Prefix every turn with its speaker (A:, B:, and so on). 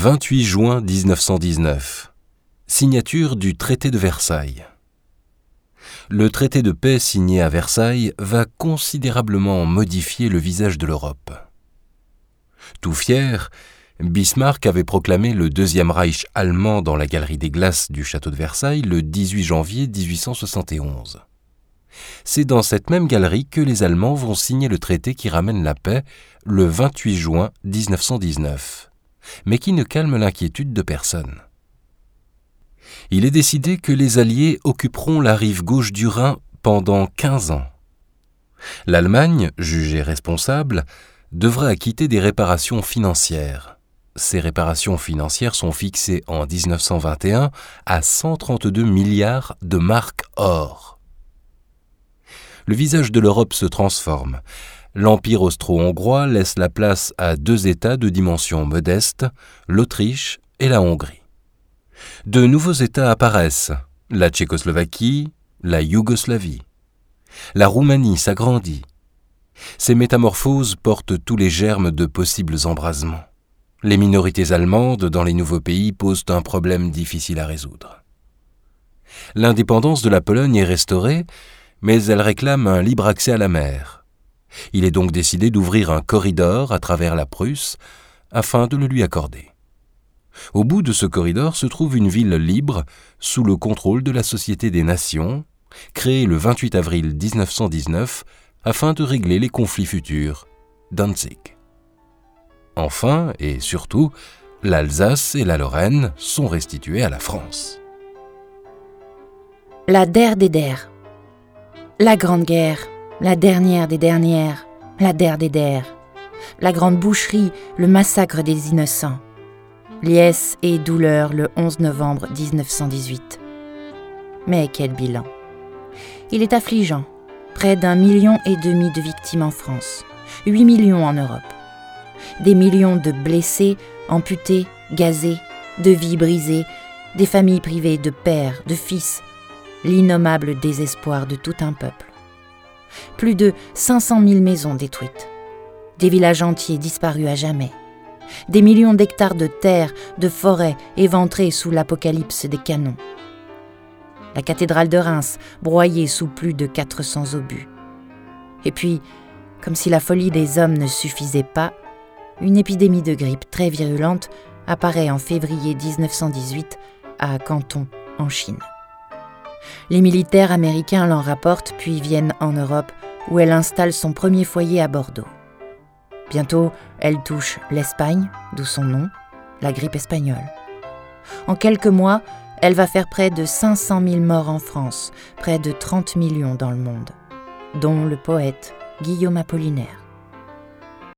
A: 28 juin 1919. Signature du traité de Versailles. Le traité de paix signé à Versailles va considérablement modifier le visage de l'Europe. Tout fier, Bismarck avait proclamé le Deuxième Reich allemand dans la galerie des glaces du château de Versailles le 18 janvier 1871. C'est dans cette même galerie que les Allemands vont signer le traité qui ramène la paix le 28 juin 1919, mais qui ne calme l'inquiétude de personne. Il est décidé que les Alliés occuperont la rive gauche du Rhin pendant 15 ans. L'Allemagne, jugée responsable, devra acquitter des réparations financières. Ces réparations financières sont fixées en 1921 à 132 milliards de marks or. Le visage de l'Europe se transforme. L'Empire austro-hongrois laisse la place à deux États de dimension modeste, l'Autriche et la Hongrie. De nouveaux États apparaissent, la Tchécoslovaquie, la Yougoslavie. La Roumanie s'agrandit. Ces métamorphoses portent tous les germes de possibles embrasements. Les minorités allemandes dans les nouveaux pays posent un problème difficile à résoudre. L'indépendance de la Pologne est restaurée, mais elle réclame un libre accès à la mer. Il est donc décidé d'ouvrir un corridor à travers la Prusse afin de le lui accorder. Au bout de ce corridor se trouve une ville libre sous le contrôle de la Société des Nations, créée le 28 avril 1919 afin de régler les conflits futurs, Danzig. Enfin, et surtout, l'Alsace et la Lorraine sont restituées à la France.
B: La der des der. La Grande Guerre, la dernière des dernières, la der des der. La Grande Boucherie, le massacre des innocents. Liesse et douleur le 11 novembre 1918. Mais quel bilan! Il est affligeant. Près d'1,5 million de victimes en France, 8 millions en Europe. Des millions de blessés, amputés, gazés, de vies brisées, des familles privées de pères, de fils, l'innommable désespoir de tout un peuple. Plus de 500 000 maisons détruites, des villages entiers disparus à jamais, des millions d'hectares de terre, de forêts éventrés sous l'apocalypse des canons. La cathédrale de Reims broyée sous plus de 400 obus. Et puis, comme si la folie des hommes ne suffisait pas, une épidémie de grippe très virulente apparaît en février 1918 à Canton, en Chine. Les militaires américains l'en rapportent puis viennent en Europe où elle installe son premier foyer à Bordeaux. Bientôt, elle touche l'Espagne, d'où son nom, la grippe espagnole. En quelques mois, elle va faire près de 500 000 morts en France, près de 30 millions dans le monde, dont le poète Guillaume Apollinaire.